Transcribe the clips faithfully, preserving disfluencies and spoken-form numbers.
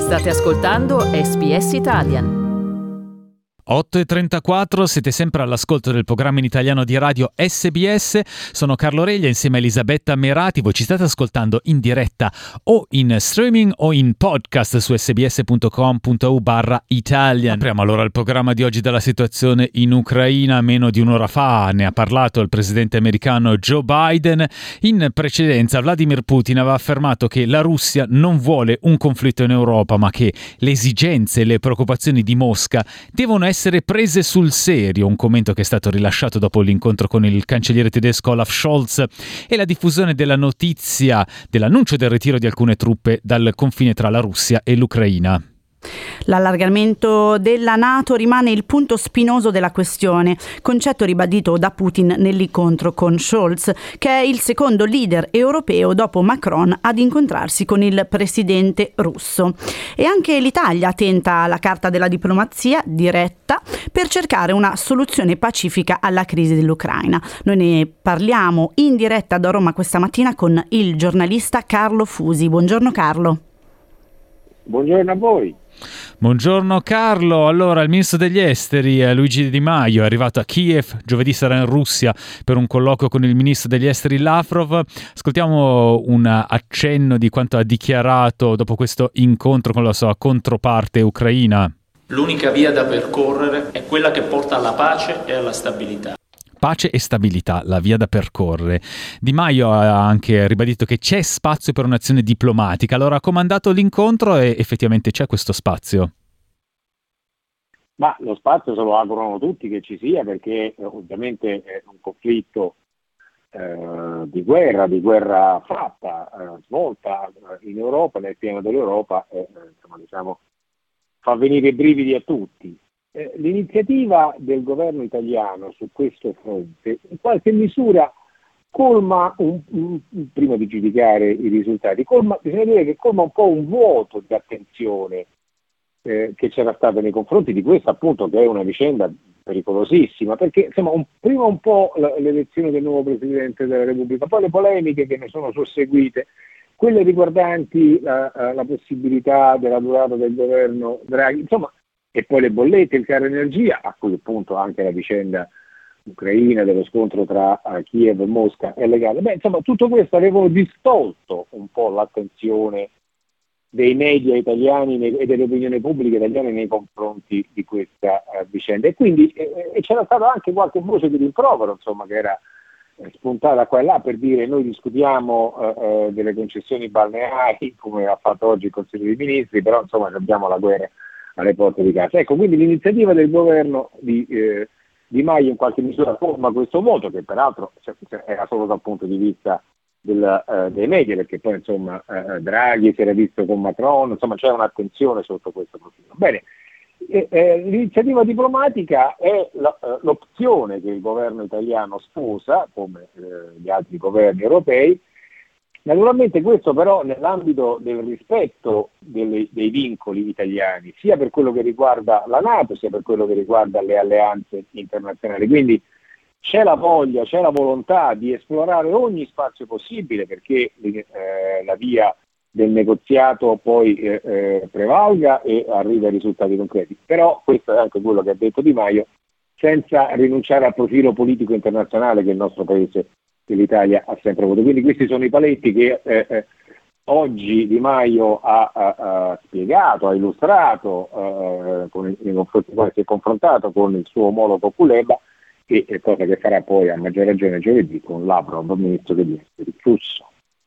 State ascoltando S B S Italian. otto e trentaquattro, siete sempre all'ascolto del programma in italiano di radio S B S. Sono Carlo Reglia insieme a Elisabetta Merati. Voi ci state ascoltando in diretta o in streaming o in podcast su sbs.com.au barra Italian. Apriamo allora il programma di oggi dalla situazione in Ucraina. Meno di un'ora fa ne ha parlato il presidente americano Joe Biden. In precedenza Vladimir Putin aveva affermato che la Russia non vuole un conflitto in Europa, ma che le esigenze e le preoccupazioni di Mosca devono essere essere prese sul serio, un commento che è stato rilasciato dopo l'incontro con il cancelliere tedesco Olaf Scholz e la diffusione della notizia dell'annuncio del ritiro di alcune truppe dal confine tra la Russia e l'Ucraina. L'allargamento della NATO rimane il punto spinoso della questione, concetto ribadito da Putin nell'incontro con Scholz, che è il secondo leader europeo dopo Macron ad incontrarsi con il presidente russo. E anche l'Italia tenta la carta della diplomazia diretta per cercare una soluzione pacifica alla crisi dell'Ucraina. Noi ne parliamo in diretta da Roma questa mattina con il giornalista Carlo Fusi. Buongiorno Carlo. Buongiorno a voi. Buongiorno Carlo. Allora, il ministro degli esteri Luigi Di Maio è arrivato a Kiev, giovedì sarà in Russia per un colloquio con il ministro degli esteri Lavrov. Ascoltiamo un accenno di quanto ha dichiarato dopo questo incontro con la sua controparte ucraina. L'unica via da percorrere è quella che porta alla pace e alla stabilità. Pace e stabilità, la via da percorrere. Di Maio ha anche ribadito che c'è spazio per un'azione diplomatica. Allora ha comandato l'incontro e effettivamente c'è questo spazio. Ma lo spazio se lo augurano tutti che ci sia, perché eh, ovviamente è un conflitto eh, di guerra, di guerra fatta, eh, svolta in Europa, nel piano dell'Europa, e eh, insomma, diciamo, fa venire i brividi a tutti. Eh, l'iniziativa del governo italiano su questo fronte in qualche misura colma, un, un, prima di giudicare i risultati, colma, bisogna dire che colma un po' un vuoto di attenzione eh, che c'era stato nei confronti di questa, appunto, che è una vicenda pericolosissima, perché insomma un, prima un po' l'elezione del nuovo Presidente della Repubblica, poi le polemiche che ne sono susseguite, quelle riguardanti la, la possibilità della durata del governo Draghi, insomma, e poi le bollette, il caro energia, a cui appunto anche la vicenda ucraina dello scontro tra uh, Kiev e Mosca è legata. Beh, insomma, tutto questo avevano distolto un po' l'attenzione dei media italiani e dell'opinione pubblica italiana nei confronti di questa uh, vicenda. E quindi eh, e c'era stata anche qualche voce di rimprovero, insomma, che era eh, spuntata qua e là per dire noi discutiamo uh, uh, delle concessioni balneari, come ha fatto oggi il Consiglio dei Ministri, però insomma abbiamo la guerra alle porte di casa. Ecco, quindi l'iniziativa del governo di, eh, di Maio in qualche misura forma questo voto, che peraltro cioè, era solo dal punto di vista del, eh, dei media, perché poi insomma eh, Draghi si era visto con Macron, insomma c'era un'attenzione sotto questo profilo. Bene, eh, eh, l'iniziativa diplomatica è la, eh, l'opzione che il governo italiano sposa, come eh, gli altri governi europei. Naturalmente questo però nell'ambito del rispetto delle, dei vincoli italiani, sia per quello che riguarda la NATO, sia per quello che riguarda le alleanze internazionali. Quindi c'è la voglia, c'è la volontà di esplorare ogni spazio possibile perché eh, la via del negoziato poi eh, eh, prevalga e arrivi a risultati concreti. Però questo è anche quello che ha detto Di Maio, senza rinunciare al profilo politico internazionale che il nostro Paese, che l'Italia ha sempre avuto. Quindi questi sono i paletti che eh, eh, oggi Di Maio ha, ha, ha spiegato, ha illustrato, eh, con il, nei confronti quali si è confrontato con il suo omologo Kuleba, e eh, cosa che farà poi a maggior ragione giovedì con Lavrov, ministro degli esteri russo.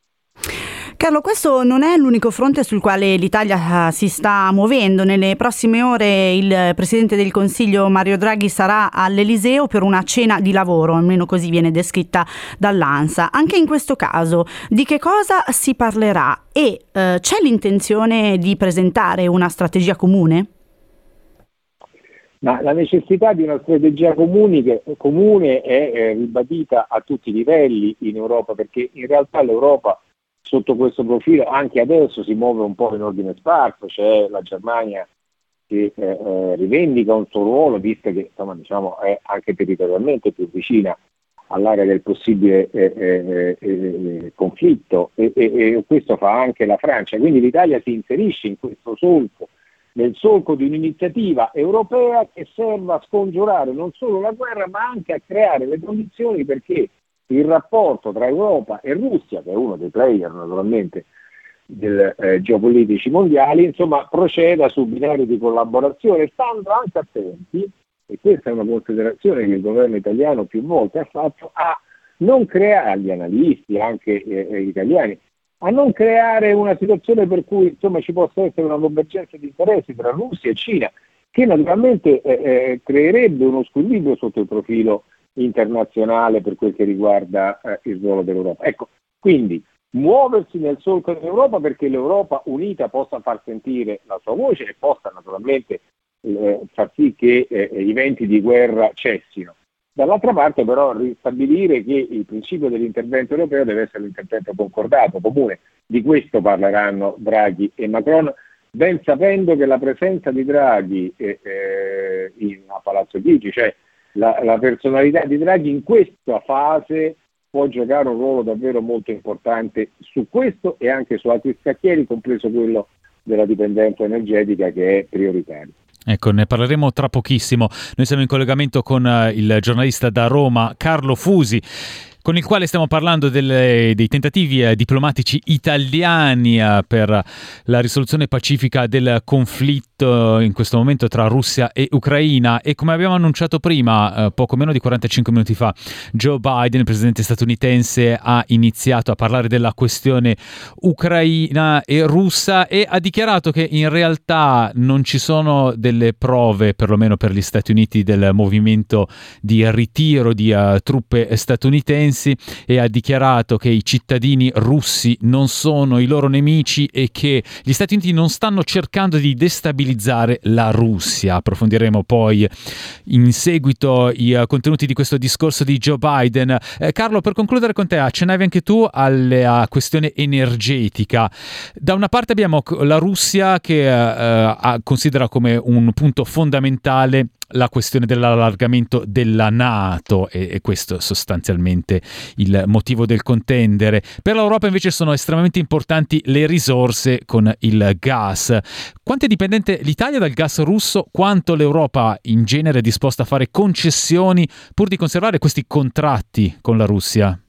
Carlo, questo non è l'unico fronte sul quale l'Italia si sta muovendo. Nelle prossime ore il Presidente del Consiglio Mario Draghi sarà all'Eliseo per una cena di lavoro, almeno così viene descritta dall'ANSA. Anche in questo caso, di che cosa si parlerà e eh, c'è l'intenzione di presentare una strategia comune? Ma la necessità di una strategia comune, comune è eh, ribadita a tutti i livelli in Europa, perché in realtà l'Europa sotto questo profilo anche adesso si muove un po' in ordine sparso. C'è la Germania che eh, eh, rivendica un suo ruolo, visto che insomma, diciamo, è anche territorialmente più vicina all'area del possibile eh, eh, eh, conflitto e, e, e questo fa anche la Francia, quindi l'Italia si inserisce in questo solco, nel solco di un'iniziativa europea che serva a scongiurare non solo la guerra ma anche a creare le condizioni perché il rapporto tra Europa e Russia, che è uno dei player naturalmente del, eh, geopolitici mondiali, insomma proceda su binari di collaborazione, stando anche attenti, e questa è una considerazione che il governo italiano più volte ha fatto, a non creare, gli analisti anche eh, italiani, a non creare una situazione per cui insomma ci possa essere una convergenza di interessi tra Russia e Cina, che naturalmente eh, eh, creerebbe uno squilibrio sotto il profilo internazionale per quel che riguarda eh, il ruolo dell'Europa. Ecco, quindi muoversi nel solco dell'Europa perché l'Europa unita possa far sentire la sua voce e possa naturalmente eh, far sì che eh, i venti di guerra cessino. Dall'altra parte però ristabilire che il principio dell'intervento europeo deve essere un intervento concordato, comune. Di questo parleranno Draghi e Macron, ben sapendo che la presenza di Draghi eh, eh, in, a Palazzo Chigi, cioè la, la personalità di Draghi in questa fase può giocare un ruolo davvero molto importante su questo e anche su altri scacchieri, compreso quello della dipendenza energetica che è prioritario. Ecco, ne parleremo tra pochissimo. Noi siamo in collegamento con uh, il giornalista da Roma, Carlo Fusi, con il quale stiamo parlando delle, dei tentativi eh, diplomatici italiani eh, per la risoluzione pacifica del conflitto in questo momento tra Russia e Ucraina. E come abbiamo annunciato prima, eh, poco meno di quarantacinque minuti fa, Joe Biden, il presidente statunitense, ha iniziato a parlare della questione ucraina e russa e ha dichiarato che in realtà non ci sono delle prove, perlomeno per gli Stati Uniti, del movimento di ritiro di uh, truppe statunitensi, e ha dichiarato che i cittadini russi non sono i loro nemici e che gli Stati Uniti non stanno cercando di destabilizzare la Russia. Approfondiremo poi in seguito i uh, contenuti di questo discorso di Joe Biden. Eh, Carlo, per concludere con te, accennavi anche tu alla questione energetica. Da una parte abbiamo la Russia che uh, considera come un punto fondamentale la questione dell'allargamento della NATO e, e questo sostanzialmente il motivo del contendere. Per l'Europa invece sono estremamente importanti le risorse con il gas. Quanto è dipendente l'Italia dal gas russo? Quanto l'Europa in genere è disposta a fare concessioni pur di conservare questi contratti con la Russia?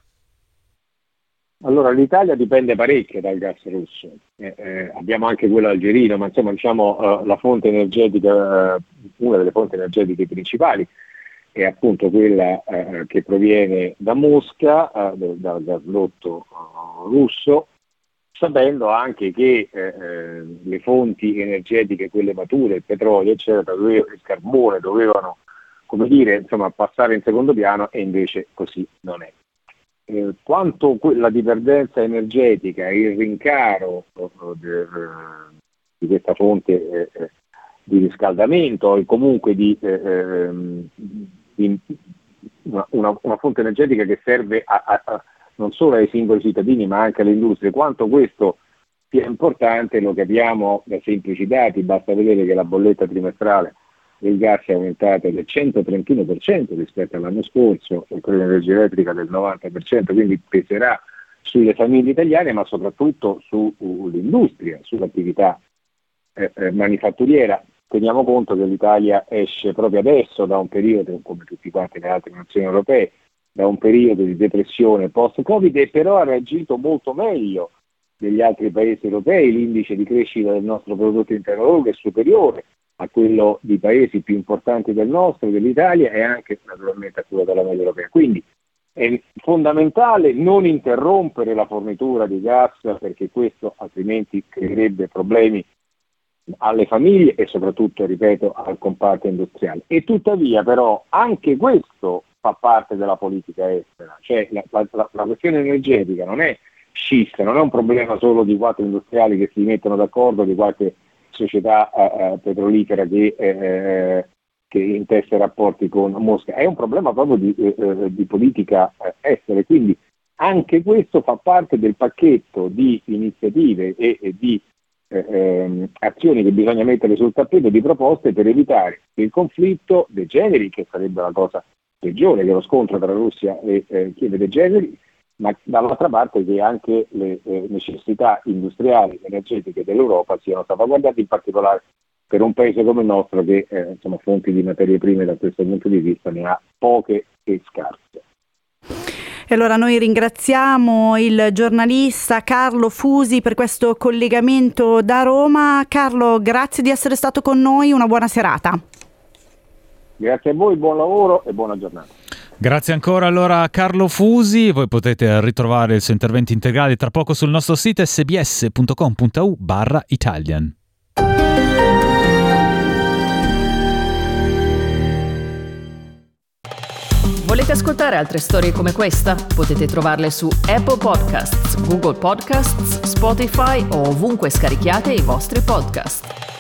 Allora, l'Italia dipende parecchio dal gas russo, eh, eh, abbiamo anche quello algerino, ma insomma diciamo uh, la fonte energetica, uh, una delle fonti energetiche principali è appunto quella uh, che proviene da Mosca, uh, dal da gasdotto uh, russo, sapendo anche che eh, eh, le fonti energetiche, quelle mature, il petrolio, eccetera, doveva, il carbone, dovevano, come dire, insomma, passare in secondo piano e invece così non è. Eh, quanto la dipendenza energetica, il rincaro eh, de, di questa fonte eh, di riscaldamento e comunque di, eh, di una, una, una fonte energetica che serve a, a, a, non solo ai singoli cittadini ma anche alle industrie, quanto questo sia importante lo capiamo da semplici dati. Basta vedere che la bolletta trimestrale il gas è aumentato del centotrentuno per cento rispetto all'anno scorso e quello dell'energia elettrica del novanta per cento, quindi peserà sulle famiglie italiane ma soprattutto sull'industria, sull'attività eh, eh, manifatturiera. Teniamo conto che l'Italia esce proprio adesso da un periodo, come tutti quanti le altre nazioni europee, da un periodo di depressione post-Covid e però ha reagito molto meglio degli altri paesi europei. L'indice di crescita del nostro prodotto interno lordo è superiore a quello di paesi più importanti del nostro, dell'Italia e anche naturalmente a quello della media europea. Quindi è fondamentale non interrompere la fornitura di gas perché questo altrimenti creerebbe problemi alle famiglie e soprattutto, ripeto, al comparto industriale. E tuttavia però anche questo fa parte della politica estera, cioè la, la, la questione energetica non è scissa, non è un problema solo di quattro industriali che si mettono d'accordo, di qualche società eh, petrolifera che, eh, che intesse rapporti con Mosca, è un problema proprio di, eh, di politica eh, estera, quindi anche questo fa parte del pacchetto di iniziative e, e di eh, ehm, azioni che bisogna mettere sul tappeto, di proposte per evitare che il conflitto degeneri, che sarebbe la cosa peggiore che lo scontro tra Russia e eh, Kiev ed Egeveri, ma dall'altra parte che anche le eh, necessità industriali e energetiche dell'Europa siano salvaguardate, in particolare per un paese come il nostro che eh, insomma, fonti di materie prime da questo punto di vista ne ha poche e scarse. E allora noi ringraziamo il giornalista Carlo Fusi per questo collegamento da Roma. Carlo, grazie di essere stato con noi, una buona serata. Grazie a voi, buon lavoro e buona giornata. Grazie ancora allora a Carlo Fusi, voi potete ritrovare il suo intervento integrale tra poco sul nostro sito sbs.com.au barra Italian. Volete ascoltare altre storie come questa? Potete trovarle su Apple Podcasts, Google Podcasts, Spotify o ovunque scarichiate i vostri podcast.